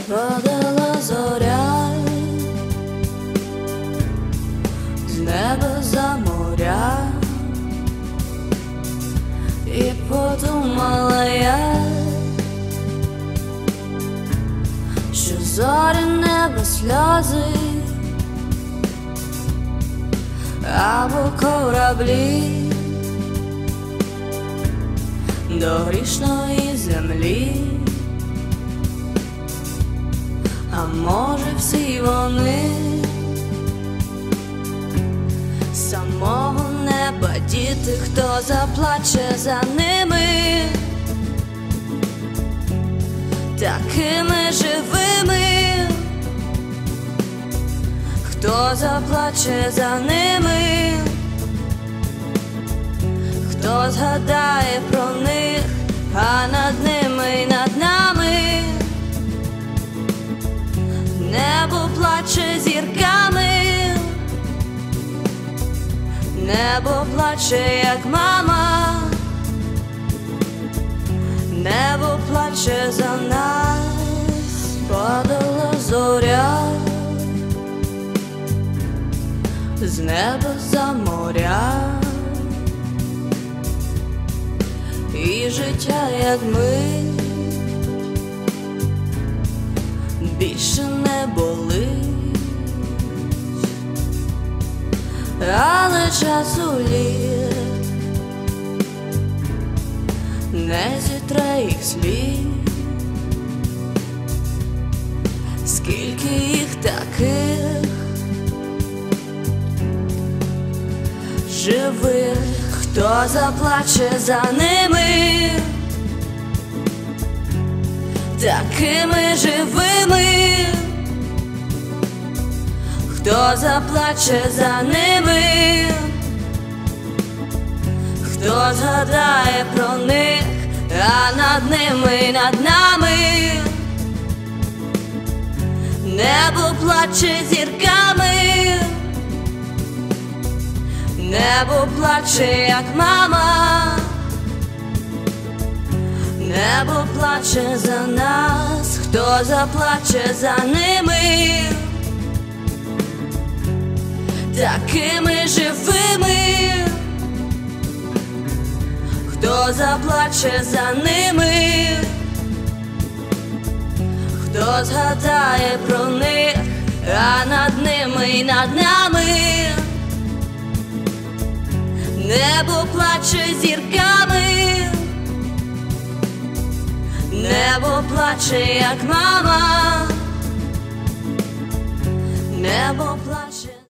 Падала зоря з неба за моря, і подумала я, що зорі неба сльози або кораблі до грішної землі. А може всі вони самого неба діти, хто заплаче за ними такими живими, хто заплаче за ними, хто згадає про них, а над ними й над нами небо плаче зірками, небо плаче, як мама, небо плаче за нас. Падала зоря з неба за моря, і життя, як мить, більше не болить, але часу літ не зітре їх слід. Скільки їх таких живих, хто заплаче за ними такими живими, хто заплаче за ними, хто згадає про них, а над ними й над нами небо плаче зірками, небо плаче, як мама, небо плаче за нас, хто заплаче за ними такими живими, хто заплаче за ними, хто згадає про них, а над ними й над нами небо плаче зірками, небо плаче, як мама, небо плаче.